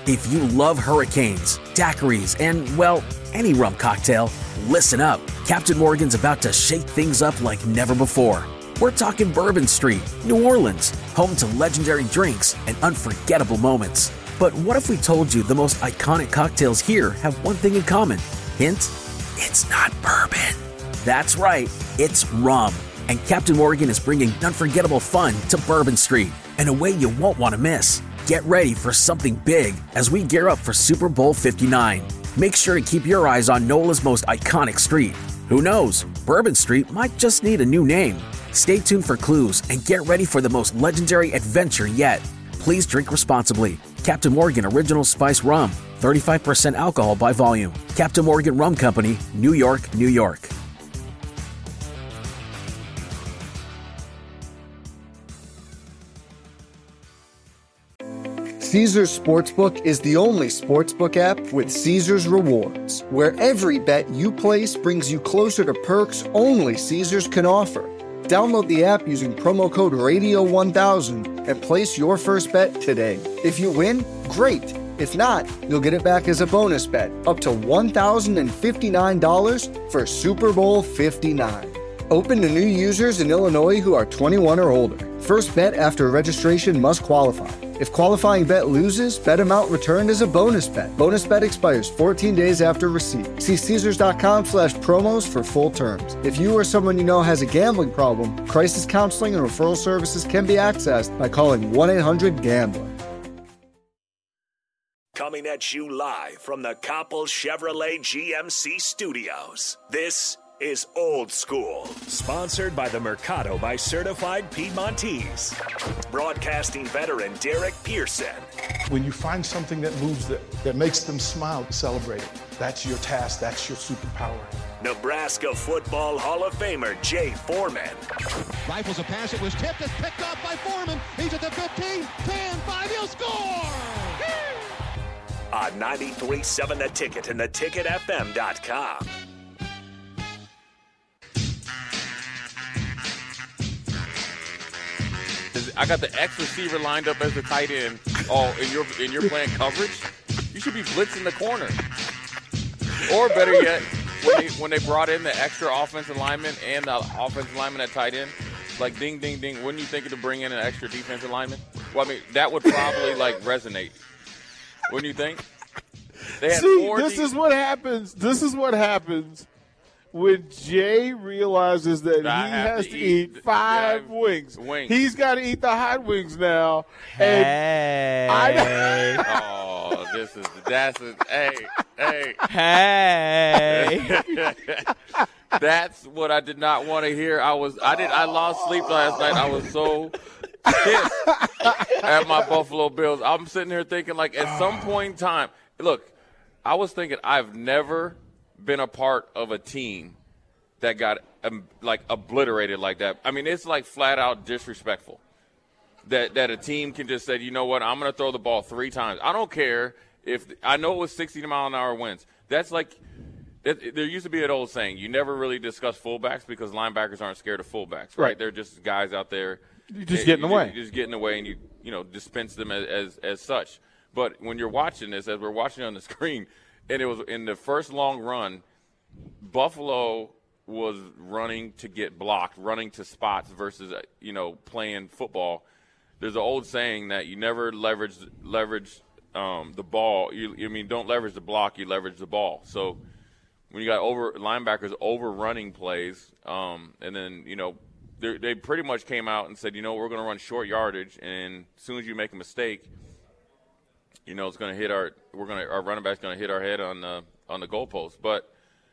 If you love hurricanes, daiquiris, and, well, any rum cocktail, listen up. Captain Morgan's about to shake things up like never before. We're talking Bourbon Street, New Orleans, home to legendary drinks and unforgettable moments. But what if we told you the most iconic cocktails here have one thing in common? Hint, it's not bourbon. That's right, it's rum. And Captain Morgan is bringing unforgettable fun to Bourbon Street in a way you won't want to miss. Get ready for something big as we gear up for Super Bowl 59. Make sure to keep your eyes on NOLA's most iconic street. Who knows, Bourbon Street might just need a new name. Stay tuned for clues and get ready for the most legendary adventure yet. Please drink responsibly. Captain Morgan Original Spice Rum, 35% alcohol by volume. Captain Morgan Rum Company, New York, New York. Caesars Sportsbook is the only sportsbook app with Caesars Rewards, where every bet you place brings you closer to perks only Caesars can offer. Download the app using promo code RADIO1000 and place your first bet today. If you win, great. If not, you'll get it back as a bonus bet, up to $1,059 for Super Bowl 59. Open to new users in Illinois who are 21 or older. First bet after registration must qualify. If qualifying bet loses, bet amount returned is a bonus bet. Bonus bet expires 14 days after receipt. See Caesars.com/promos for full terms. If you or someone you know has a gambling problem, crisis counseling and referral services can be accessed by calling 1-800-GAMBLER. Coming at you live from the Coppel Chevrolet GMC studios. This is Old School, sponsored by the Mercado by Certified Piedmontese. Broadcasting veteran Derek Pearson. When you find something that moves that makes them smile, celebrate it. That's your task. That's your superpower. Nebraska Football Hall of Famer Jay Foreman. Rifles a pass. It was tipped. It's picked off by Foreman. He's at the 15, 10, 5. He'll score! On 93.7 The Ticket and theticketfm.com. I got the X receiver lined up as the tight end. Oh, and you're playing coverage? You should be blitzing the corner. Or better yet, when they brought in the extra offensive lineman and the offensive lineman at tight end, like ding, ding, ding, wouldn't you think to bring in an extra defensive lineman? Well, I mean, that would probably resonate. Wouldn't you think? They had this is what happens. This is what happens when Jay realizes that he has to eat five wings. He's got to eat the hot wings now. Hey. Hey. That's what I did not want to hear. I lost sleep last night. I was so pissed at my Buffalo Bills. I'm sitting here thinking, at some point in time, look, I was thinking I've never been a part of a team that got obliterated like that. I mean, it's flat out disrespectful that a team can just say, you know what, I'm going to throw the ball 3 times. I don't care if I know it was 60-mile-an-hour winds. That's there used to be an old saying, you never really discuss fullbacks because linebackers aren't scared of fullbacks, right? They're just guys out there. You just get in the way. You just get in the way and you dispense them as such. But when you're watching this, as we're watching on the screen, and it was in the first long run, Buffalo was running to get blocked, running to spots versus, playing football. There's an old saying that you never leverage the ball. Don't leverage the block, you leverage the ball. So when you got linebackers overrunning plays, and then, they pretty much came out and said, we're going to run short yardage, and as soon as you make a mistake, it's going to hit our running back's going to hit our head on the goalpost. But,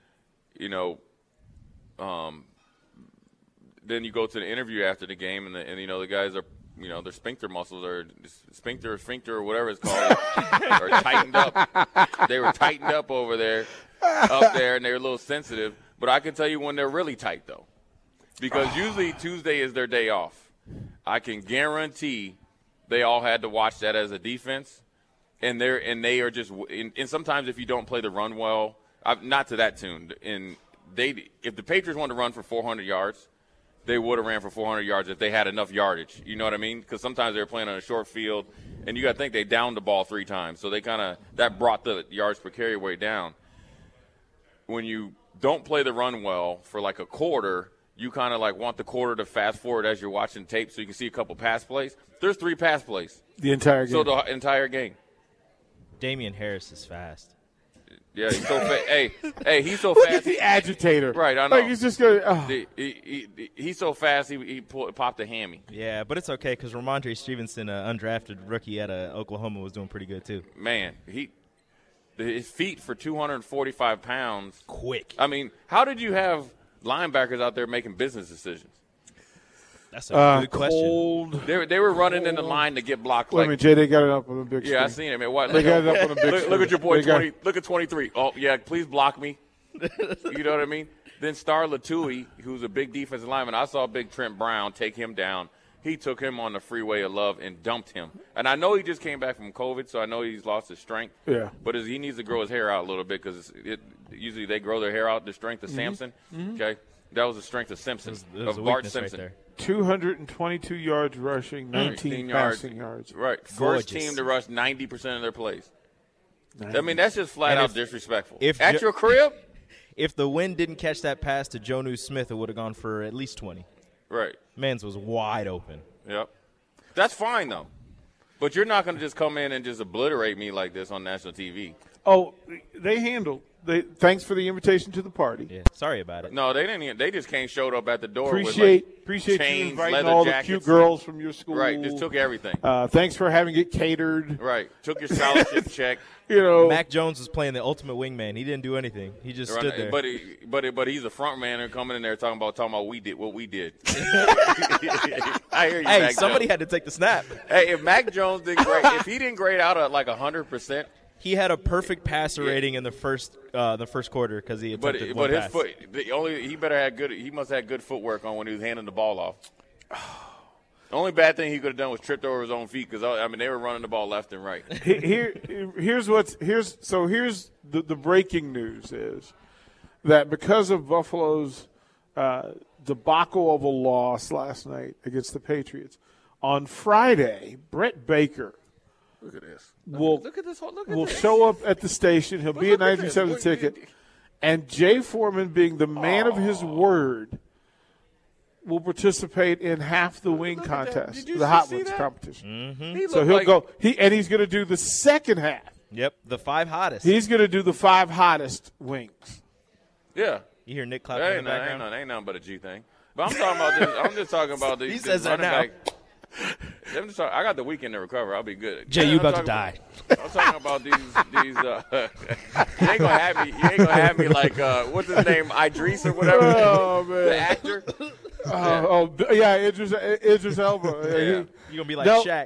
then you go to the interview after the game, and the guys are, their sphincter muscles are sphincter or whatever it's called are tightened up. They were tightened up over there, and they're a little sensitive. But I can tell you when they're really tight, though, because usually Tuesday is their day off. I can guarantee they all had to watch that as a defense, and they are just. And sometimes if you don't play the run well, not to that tune. If the Patriots want to run for 400 yards, they would have ran for 400 yards if they had enough yardage. You know what I mean? Because sometimes they were playing on a short field, and you got to think they downed the ball 3 times. So they that brought the yards per carry way down. When you don't play the run well for like a quarter, you kind of like want the quarter to fast forward as you're watching tape so you can see a couple pass plays. There's 3 pass plays. The entire game. So the entire game. Damian Harris is fast. Yeah, he's so fast. Hey, he's so fast. Look at the agitator. Right, I know. Like he's just going. He's so fast. He popped a hammy. Yeah, but it's okay because Ramondre Stevenson, undrafted rookie at Oklahoma, was doing pretty good too. Man, his feet for 245 pounds. Quick. I mean, how did you have linebackers out there making business decisions? That's a good question. Cold. They were running in the line to get blocked. Wait a minute, Jay, they got it up on the big screen. Yeah, I seen it, man. What? They got it up on the big screen. Look at your boy, 20. Look at 23. Oh, yeah, please block me. You know what I mean? Then Star Latui, who's a big defensive lineman, I saw big Trent Brown take him down. He took him on the freeway of love and dumped him. And I know he just came back from COVID, so I know he's lost his strength. Yeah. But he needs to grow his hair out a little bit because usually they grow their hair out the strength of Samson. Okay? That was the strength of Simpson, of Bart Simpson. Right 222 yards rushing, 19 passing yards. Right. First team to rush 90% of their plays. I mean, that's just flat-out disrespectful. At your crib? If the wind didn't catch that pass to Jonnu Smith, it would have gone for at least 20. Right. Mans was wide open. Yep. That's fine, though. But you're not going to just come in and just obliterate me like this on national TV. Oh, they handled. Thanks for the invitation to the party. Yeah, sorry about it. No, they didn't. They just showed up at the door. Appreciate chains, you inviting leather all jackets, the cute girls from your school. Right, just took everything. Thanks for having it catered. Right, took your scholarship check. You know, Mac Jones was playing the ultimate wingman. He didn't do anything. He just stood there. But he's a front man and coming in there talking about what we did. I hear you. Hey, Mac somebody Jones. had to take the snap. Hey, if Mac Jones didn't grade, if he didn't grade out at like 100%. He had a perfect passer rating in the first quarter because he attempted one pass. His foot, he must have had good footwork on when he was handing the ball off. The only bad thing he could have done was tripped over his own feet because they were running the ball left and right. Here's the breaking news is that because of Buffalo's debacle of a loss last night against the Patriots, on Friday, Brett Baker. Look at this. Look at this. Show up at the station. He'll be at 97 ticket. And Jay Foreman, being the man of his word, will participate in half the wing contest, the Hot Wings competition. Mm-hmm. So he'll go. He's going to do the second half. Yep, the 5 hottest. He's going to do the 5 hottest wings. Yeah. You hear Nick clapping in the background? Ain't nothing but a G thing. But I'm talking about this. I'm just talking about these. He says that now. I got the weekend to recover. I'll be good. Jay, you about to die. I'm talking about these. You ain't gonna have me like what's his name, Idris or whatever. Oh man, the actor. Yeah, Idris Elba. Yeah. You're gonna be like Shaq.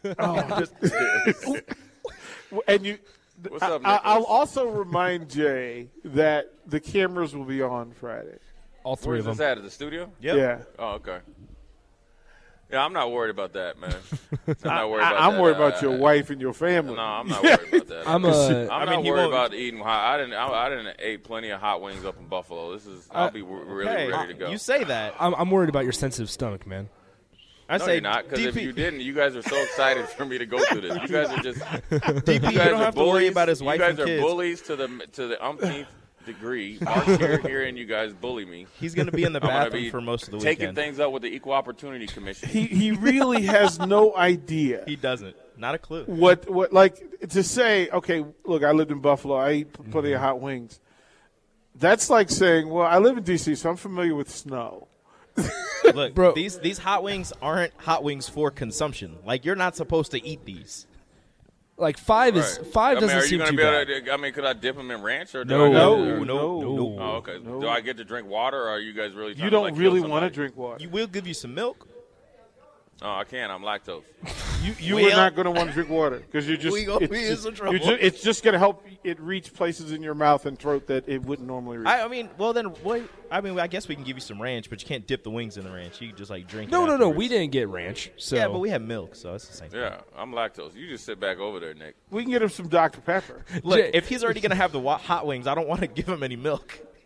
And you. What's up, I'll also remind Jay that the cameras will be on Friday. All 3 of them. Where's this at the studio? Yep. Yeah. Oh, okay. Yeah, I'm not worried about that, man. I'm worried about your wife and your family. No, I'm not worried about that. I'm not worried about eating hot. I didn't ate plenty of hot wings up in Buffalo. I'll be really ready to go. You say that. I'm worried about your sensitive stomach, man. No, you're not, because if you didn't, you guys are so excited for me to go through this. You guys are just DP, you don't have to worry about his wife and kids. You guys are bullies to the umpteenth degree. Mark's hearing you guys bully me. He's going to be in the bathroom for most of the weekend. Taking things up with the Equal Opportunity Commission. He really has no idea. He doesn't. Not a clue. What like to say, okay, look, I lived in Buffalo. I eat plenty of hot wings. That's like saying, well, I live in D.C., so I'm familiar with snow. Look, bro, these hot wings aren't hot wings for consumption. Like, you're not supposed to eat these. Like 5 is 5 doesn't seem too bad. Could I dip them in ranch or no. Oh, okay. No. Do I get to drink water, or are you guys really? You don't really want to drink water. We'll give you some milk. Oh, I can't. I'm lactose. You are not going to want to drink water because you're just. It's just going to help it reach places in your mouth and throat that it wouldn't normally reach. I guess we can give you some ranch, but you can't dip the wings in the ranch. You can just drink. No. We didn't get ranch. So. Yeah, but we have milk, so it's the same thing. Yeah, I'm lactose. You just sit back over there, Nick. We can get him some Dr. Pepper. Look, if he's already going to have the hot wings, I don't want to give him any milk.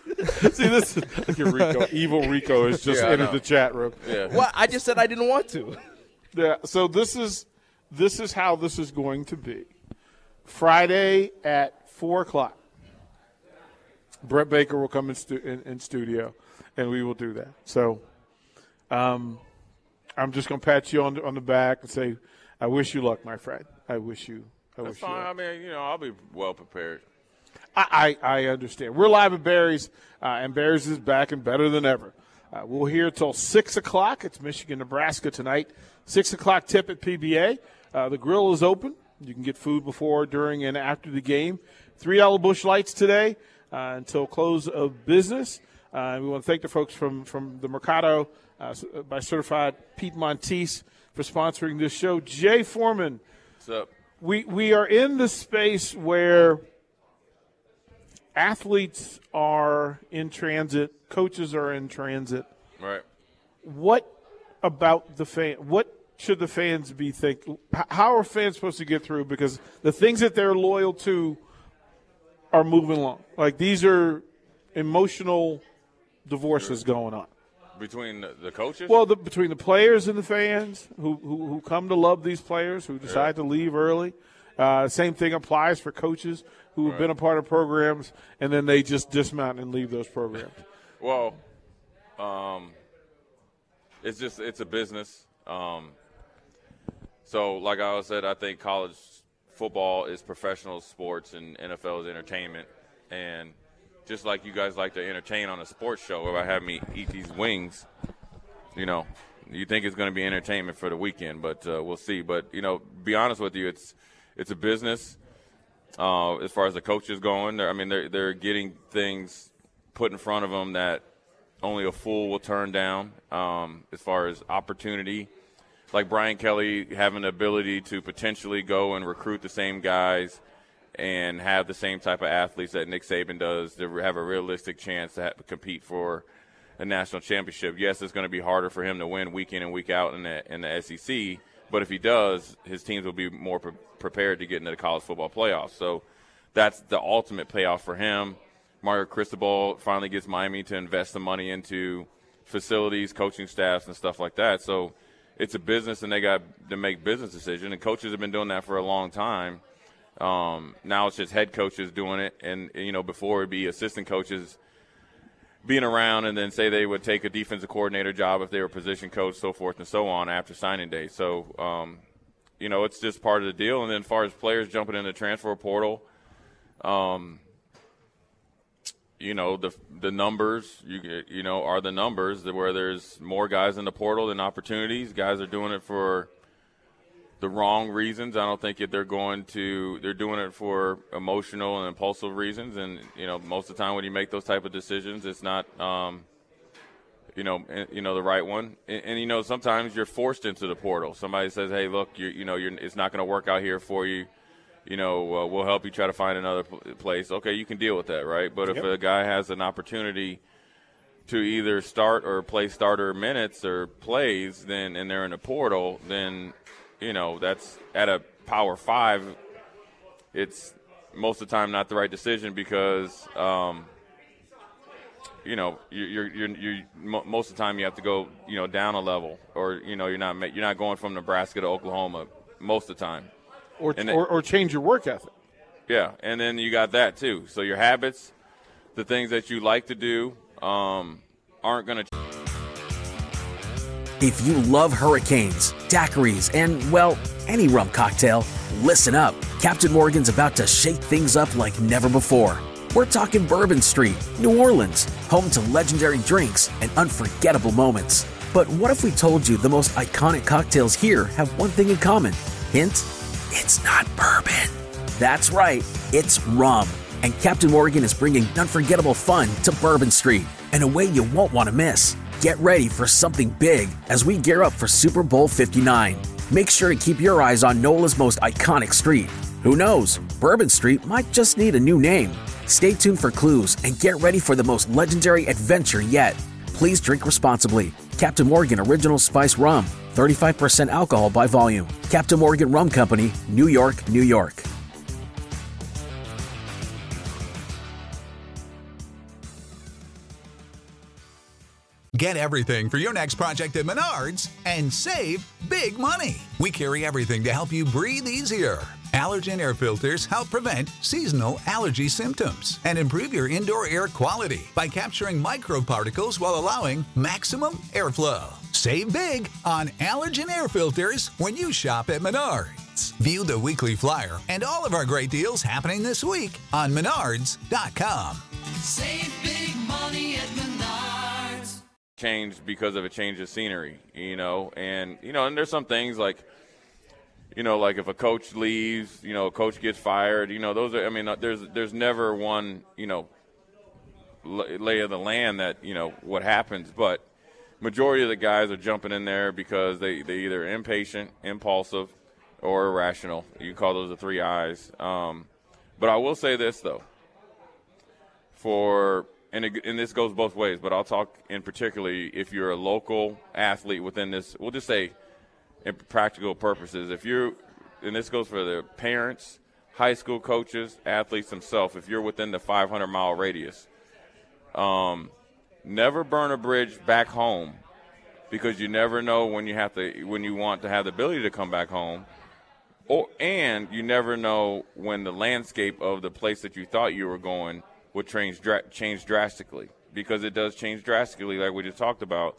See, this is look at Rico. Evil Rico has just entered the chat room. Yeah. Well, I just said I didn't want to. Yeah. So this is how this is going to be. Friday at 4:00. Brett Baker will come in studio, and we will do that. So, I'm just going to pat you on the back and say, I wish you luck, my friend. I wish you. That's fine. I mean, I'll be well prepared. I understand. We're live at Barry's, and Barry's is back and better than ever. We'll hear till 6 o'clock. It's Michigan, Nebraska tonight. 6 o'clock tip at PBA. The grill is open. You can get food before, during, and after the game. $3 Busch Lights today until close of business. We want to thank the folks from the Mercado by Certified Piedmontese for sponsoring this show. Jay Foreman. What's up? We are in the space where athletes are in transit, coaches are in transit. Right. What about the fan? What should the fans be thinking? How are fans supposed to get through? Because the things that they're loyal to are moving along. Like, these are emotional divorces going on. Between the coaches? Well, between the players and the fans who come to love these players, who decide to leave early. Same thing applies for coaches who have been a part of programs, and then they just dismount and leave those programs. Well, it's a business. So, like I said, I think college football is professional sports and NFL is entertainment. And just like you guys like to entertain on a sports show where I have me eat these wings, you think it's going to be entertainment for the weekend, but we'll see. But, be honest with you, it's a business as far as the coaches going. They're getting things put in front of them that only a fool will turn down as far as opportunity. Like Brian Kelly having the ability to potentially go and recruit the same guys and have the same type of athletes that Nick Saban does to have a realistic chance to compete for a national championship. Yes, it's going to be harder for him to win week in and week out in the SEC, but if he does, his teams will be more prepared to get into the college football playoffs. So that's the ultimate payoff for him. Mario Cristobal finally gets Miami to invest some money into facilities, coaching staffs, and stuff like that. So it's a business, and they got to make business decisions, and coaches have been doing that for a long time. Now it's just head coaches doing it, and before it'd be assistant coaches being around, and then say they would take a defensive coordinator job if they were position coach, so forth and so on after signing day. So it's just part of the deal. And then as far as players jumping in the transfer portal, the numbers are the numbers where there's more guys in the portal than opportunities. Guys are doing it for the wrong reasons. I don't think they're doing it for emotional and impulsive reasons. And, most of the time when you make those type of decisions, it's not, the right one. And sometimes you're forced into the portal. Somebody says, hey, look, it's not going to work out here for you. We'll help you try to find another place. Okay, you can deal with that, right? But if a guy has an opportunity to either start or play starter minutes or plays, and they're in the portal, then, that's at a Power 5. It's most of the time not the right decision because, you're most of the time you have to go, down a level, or you're not going from Nebraska to Oklahoma most of the time. Or change your work ethic. Yeah, and then you got that too. So your habits, the things that you like to do, aren't going to change. If you love hurricanes, daiquiris, and, well, any rum cocktail, listen up. Captain Morgan's about to shake things up like never before. We're talking Bourbon Street, New Orleans, home to legendary drinks and unforgettable moments. But what if we told you the most iconic cocktails here have one thing in common? Hint? It's not bourbon. That's right, it's rum. And Captain Morgan is bringing unforgettable fun to Bourbon Street in a way you won't want to miss. Get ready for something big as we gear up for Super Bowl 59. Make sure to keep your eyes on NOLA's most iconic street. Who knows? Bourbon Street might just need a new name. Stay tuned for clues and get ready for the most legendary adventure yet. Please drink responsibly. Captain Morgan Original Spice Rum. 35% alcohol by volume. Captain Morgan Rum Company, New York, New York. Get everything for your next project at Menards and save big money. We carry everything to help you breathe easier. Allergen air filters help prevent seasonal allergy symptoms and improve your indoor air quality by capturing microparticles while allowing maximum airflow. Save big on allergen air filters when you shop at Menards. View the weekly flyer and all of our great deals happening this week on Menards.com. Save big money at Menards. Changed because of a change of scenery, and there's some things like, like if a coach leaves, a coach gets fired, those are, there's never one, lay of the land that, what happens, but majority of the guys are jumping in there because they either impatient, impulsive, or irrational. You call those the 3 I's. But I will say this, though, and this goes both ways, but I'll talk in particularly if you're a local athlete within this, we'll just say in practical purposes, and this goes for the parents, high school coaches, athletes themselves, if you're within the 500-mile radius, never burn a bridge back home, because you never know when you want to have the ability to come back home, and you never know when the landscape of the place that you thought you were going would change drastically, because it does change drastically, like we just talked about.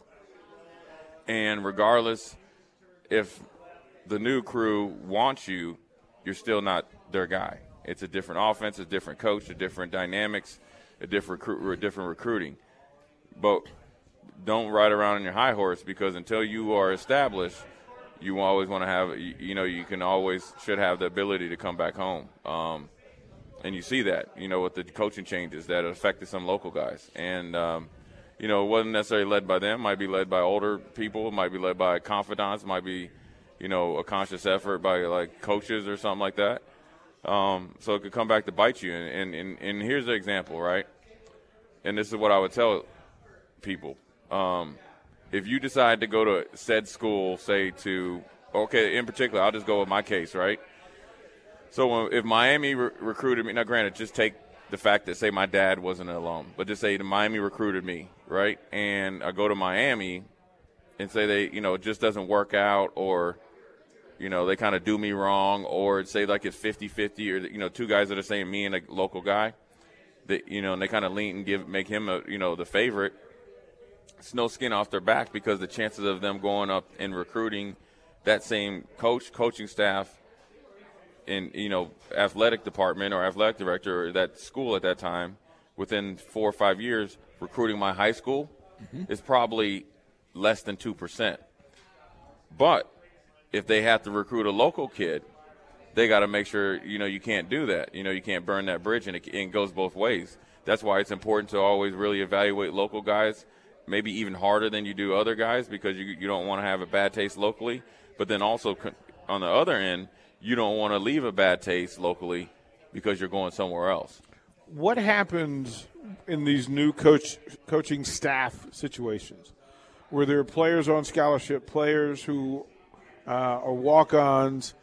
And regardless if the new crew wants you, you're still not their guy. It's a different offense, a different coach, a different dynamics, a different recruiting. But don't ride around on your high horse, because until you are established, you always want to have, you should have the ability to come back home. And you see that, with the coaching changes that affected some local guys. And, it wasn't necessarily led by them. It might be led by older people. It might be led by confidants. It might be, a conscious effort by, like, coaches or something like that. So it could come back to bite you. And here's the example, right? And this is what I would tell people. If you decide to go to said school, in particular, I'll just go with my case, right? So if Miami recruited me, now granted, just take the fact that, say, my dad wasn't an alum, but just say Miami recruited me, right? And I go to Miami and say it just doesn't work out, or, they kind of do me wrong, or say like it's 50-50, or, 2 guys that are saying me and a local guy, that, and they kind of lean and make him, the favorite. It's no skin off their back, because the chances of them going up and recruiting that same coaching staff in, athletic department or athletic director or that school at that time, within 4 or 5 years, recruiting my high school is probably less than 2%. But if they have to recruit a local kid, they got to make sure, you can't do that. You can't burn that bridge, and it goes both ways. That's why it's important to always really evaluate local guys, maybe even harder than you do other guys, because you don't want to have a bad taste locally. But then also on the other end, you don't want to leave a bad taste locally because you're going somewhere else. What happens in these new coaching staff situations where there are players on scholarship, players who are walk-ons?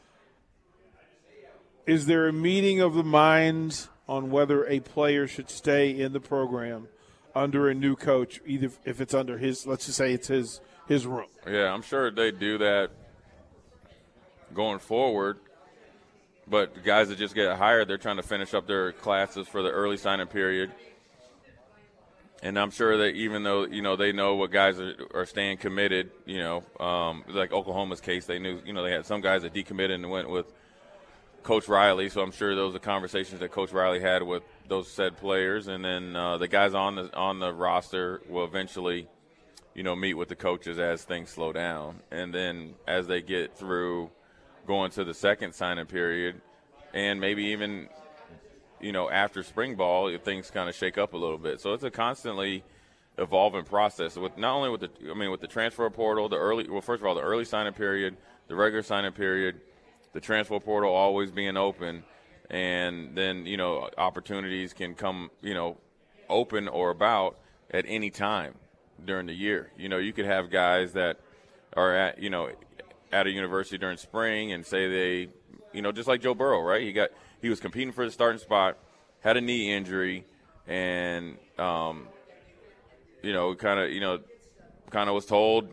Is there a meeting of the minds on whether a player should stay in the program under a new coach, either if it's under his, let's just say it's his room? Yeah, I'm sure they do that going forward. But the guys that just get hired, they're trying to finish up their classes for the early signing period. And I'm sure that even though, they know what guys are staying committed, like Oklahoma's case, they knew, they had some guys that decommitted and went with Coach Riley. So I'm sure those are conversations that Coach Riley had with those said players. And then the guys on the roster will eventually, meet with the coaches as things slow down. And then as they get through going to the second signing period, and maybe even, after spring ball, if things kind of shake up a little bit. So it's a constantly evolving process with not only with the transfer portal, the early signing period, the regular signing period, the transfer portal always being open, and then, opportunities can come, open or about at any time during the year. You could have guys that are at a university during spring and say they, just like Joe Burrow, right? He was competing for the starting spot, had a knee injury, and, kind of was told,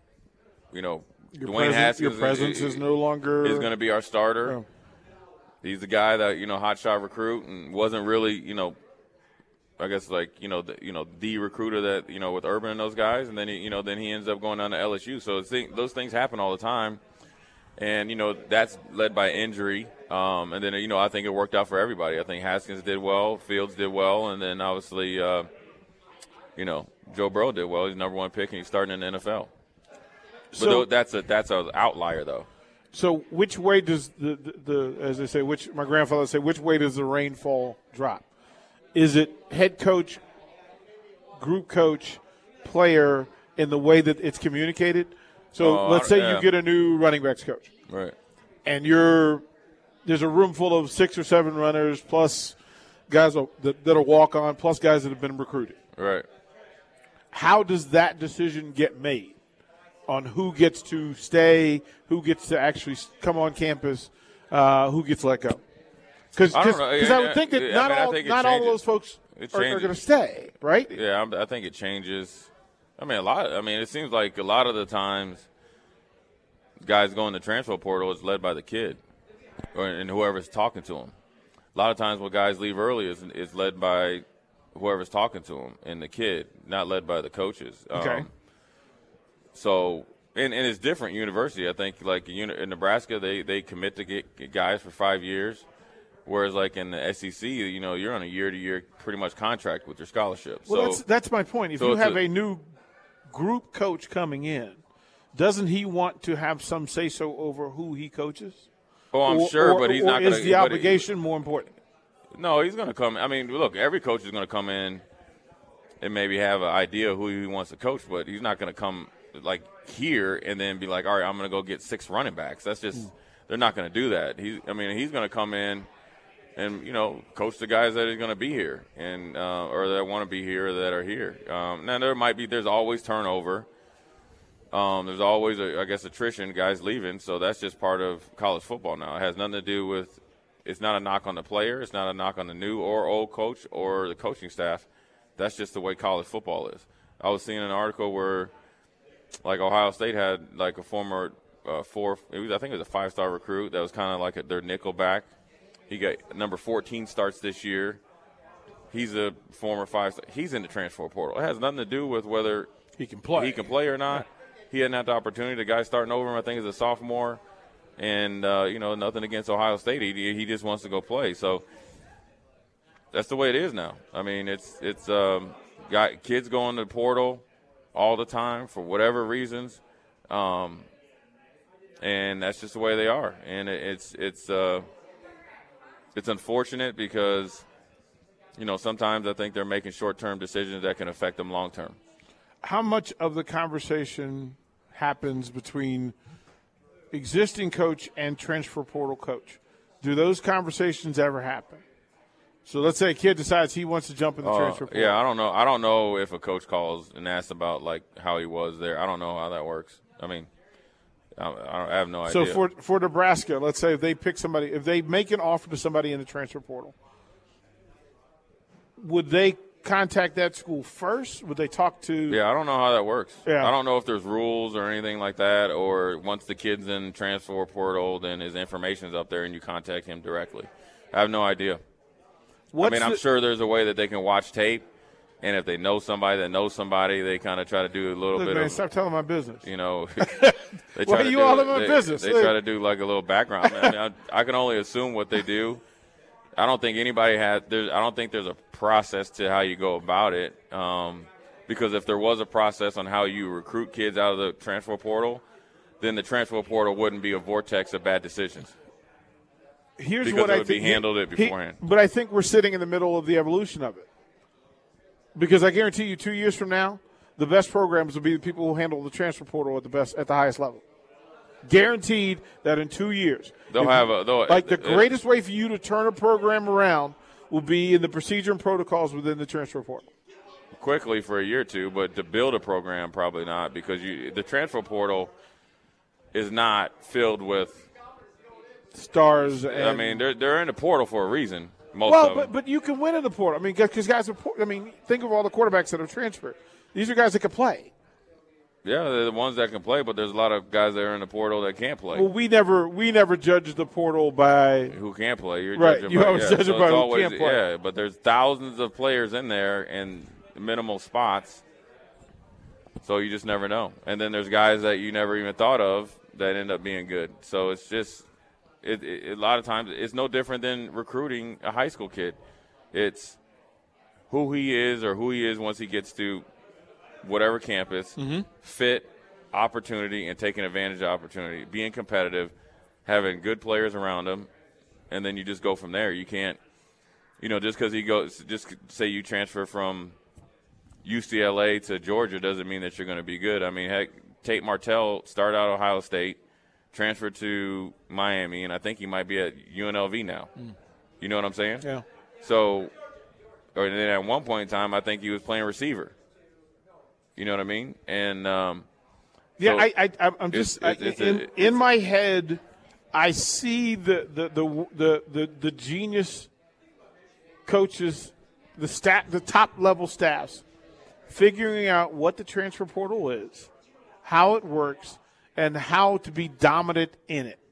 Dwayne Haskins, your presence is no longer going to be our starter. Oh. He's the guy that hotshot recruit and wasn't really I guess the recruiter that with Urban and those guys, and then he ends up going down to LSU. So those things happen all the time, and that's led by injury. And then I think it worked out for everybody. I think Haskins did well, Fields did well, and then obviously Joe Burrow did well. He's number 1 pick and he's starting in the NFL. So that's an outlier though. So which way does the as they say, my grandfather would say, which way does the rainfall drop? Is it head coach, group coach, player in the way that it's communicated? So let's say you get a new running backs coach. Right. And there's a room full of 6 or 7 runners plus guys that'll walk on, plus guys that have been recruited. Right. How does that decision get made on who gets to stay, who gets to actually come on campus, who gets let go? Because I would think that not all of those folks are going to stay, right? Yeah, I think it changes. It seems like a lot of the times guys going to transfer portal is led by the kid and whoever's talking to them. A lot of times when guys leave early is led by whoever's talking to them and the kid, not led by the coaches. Okay. So, and it's different university. I think like in Nebraska, they commit to get guys for 5 years. Whereas, like in the SEC, you're on a year-to-year pretty much contract with your scholarship. Well, that's my point. If you have a new group coach coming in, doesn't he want to have some say-so over who he coaches? Oh, I'm sure, but he's not going to. Is the obligation more important? No, he's going to come. Look, every coach is going to come in and maybe have an idea of who he wants to coach, but he's not going to come like here and then be like, all right, I'm going to go get 6 running backs. That's just they're not going to do that. He's going to come in and coach the guys that are going to be here and or that want to be here or that are here. Now there's always turnover. There's always attrition, guys leaving. So that's just part of college football now. It has nothing to do with. It's not a knock on the player. It's not a knock on the new or old coach or the coaching staff. That's just the way college football is. I was seeing an article where, like, Ohio State had like a former I think it was a 5-star recruit that was kind of like their nickel back. He got number 14 starts this year. He's a former 5-star. He's in the transfer portal. It has nothing to do with whether he can play or not. He hadn't had the opportunity. The guy starting over him, I think, is a sophomore. And, nothing against Ohio State. He just wants to go play. So that's the way it is now. It's got kids going to the portal all the time for whatever reasons. And that's just the way they are. And it's unfortunate because, sometimes I think they're making short-term decisions that can affect them long-term. How much of the conversation happens between existing coach and transfer portal coach? Do those conversations ever happen? So let's say a kid decides he wants to jump in the transfer portal. Yeah, I don't know. I don't know if a coach calls and asks about like how he was there. I don't know how that works. I have no idea. So for Nebraska, let's say if they pick somebody, if they make an offer to somebody in the transfer portal, would they contact that school first? Would they talk to? Yeah, I don't know how that works. Yeah. I don't know if there's rules or anything like that, or once the kid's in transfer portal, then his information's up there and you contact him directly. I have no idea. I'm sure there's a way that they can watch tape, and if they know somebody that knows somebody, they kind of try to do a little bit of. Stop telling my business. They Why are you all in my business? They try to do like a little background. I can only assume what they do. I don't think anybody I don't think there's a process to how you go about it. Because if there was a process on how you recruit kids out of the transfer portal, then the transfer portal wouldn't be a vortex of bad decisions. Here's what I think. Because it would be handled beforehand. But I think we're sitting in the middle of the evolution of it. Because I guarantee you 2 years from now, the best programs will be the people who handle the transfer portal at the highest level. Guaranteed that in 2 years. The greatest way for you to turn a program around will be in the procedure and protocols within the transfer portal. Quickly for a year or two, but to build a program, probably not, because the transfer portal is not filled with stars. They're in the portal for a reason. But you can win in the portal. Because guys think of all the quarterbacks that have transferred. These are guys that can play. Yeah, they're the ones that can play, but there's a lot of guys that are in the portal that can't play. Well, we never judge the portal by who can't play. You're right. judging You by, always judge so by who always, can't play. Yeah, but there's thousands of players in there and minimal spots, so you just never know. And then there's guys that you never even thought of that end up being good. So it's just a lot of times it's no different than recruiting a high school kid. It's who he is once he gets to whatever campus, fit, opportunity, and taking advantage of opportunity, being competitive, having good players around him, and then you just go from there. You can't, just because just say you transfer from UCLA to Georgia doesn't mean that you're going to be good. I mean, heck, Tate Martell started out at Ohio State, transferred to Miami, and I think he might be at UNLV now. You know what I'm saying? Yeah. So, or then at one point in time, I think he was playing receiver. You know what I mean? And I'm just in my head. I see the genius coaches, the top level staffs, figuring out what the transfer portal is, how it works, and how to be dominant in it.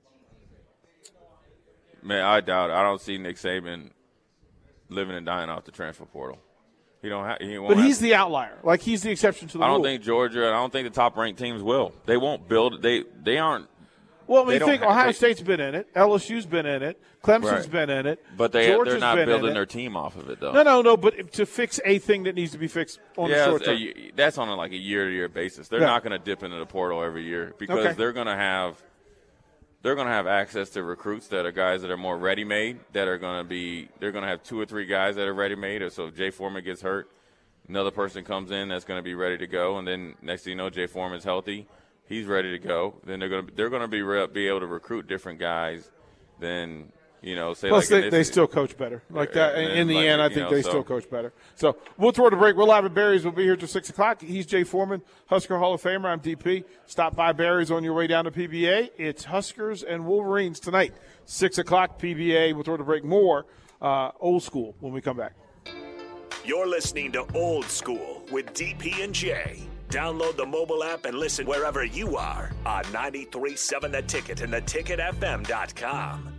Man, I doubt it. I don't see Nick Saban living and dying off the transfer portal. But he's the outlier. Like, he's the exception to the rule. I don't think Georgia, I don't think the top-ranked teams will. They won't build – they aren't – Well, when you think Ohio State's been in it, LSU's been in it, Clemson's been in it, but they're not building their team off of it, though. No, but to fix a thing that needs to be fixed on the short term. That's on a year-to-year basis. They're not going to dip into the portal every year because they're going to have access to recruits that are guys that are more ready-made, they're going to have 2 or 3 guys that are ready-made. So if Jay Foreman gets hurt, another person comes in that's going to be ready to go, and then next thing you know, Jay Foreman's healthy, he's ready to go. Then they're going to be able to recruit different guys than Plus, they still coach better. Like that. In the end, I think they still coach better. So we'll throw the break. We're live at Barry's. We'll be here till 6 o'clock. He's Jay Foreman, Husker Hall of Famer. I'm DP. Stop by Barry's on your way down to PBA. It's Huskers and Wolverines tonight, 6 o'clock PBA. We'll throw the break. More Old School when we come back. You're listening to Old School with DP and J. Download the mobile app and listen wherever you are on 93.7 The Ticket and theticketfm.com.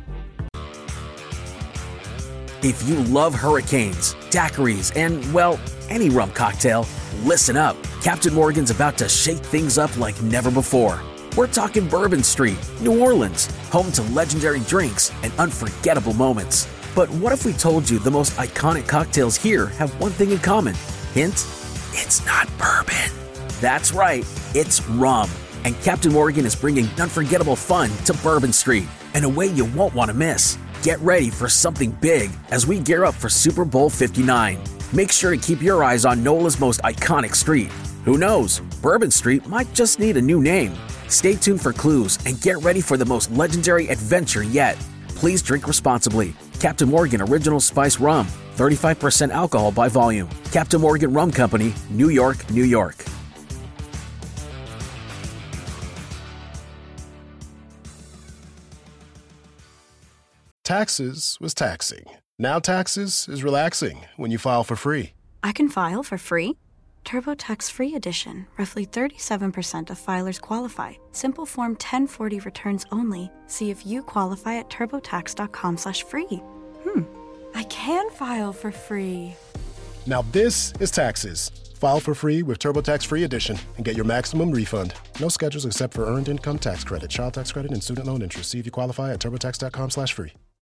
If you love hurricanes, daiquiris, and, well, any rum cocktail, listen up. Captain Morgan's about to shake things up like never before. We're talking Bourbon Street, New Orleans, home to legendary drinks and unforgettable moments. But what if we told you the most iconic cocktails here have one thing in common? Hint, it's not bourbon. That's right, it's rum. And Captain Morgan is bringing unforgettable fun to Bourbon Street in a way you won't want to miss. Get ready for something big as we gear up for Super Bowl 59. Make sure to keep your eyes on NOLA's most iconic street. Who knows, Bourbon Street might just need a new name. Stay tuned for clues and get ready for the most legendary adventure yet. Please drink responsibly. Captain Morgan Original Spice Rum, 35% alcohol by volume. Captain Morgan Rum Company, New York, New York. Taxes was taxing. Now taxes is relaxing when you file for free. I can file for free? TurboTax Free Edition. Roughly 37% of filers qualify. Simple Form 1040 returns only. See if you qualify at turbotax.com/free. I can file for free. Now this is taxes. File for free with TurboTax Free Edition and get your maximum refund. No schedules except for Earned Income Tax Credit, Child Tax Credit, and Student Loan Interest. See if you qualify at turbotax.com/free.